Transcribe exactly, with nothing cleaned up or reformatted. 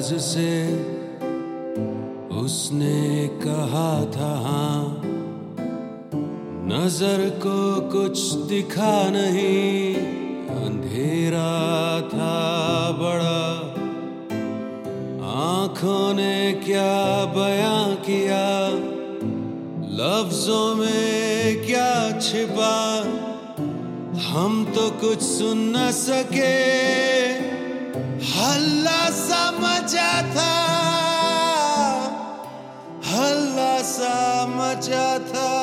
राज से उसने कहा था हाँ, नजर को कुछ दिखा नहीं, अंधेरा था बड़ा, आंखों ने क्या बयां किया, लफ्जों में क्या छिपा, हम तो कुछ सुन न सके, हल्ला सा मचा था, हल्ला सा मचा था।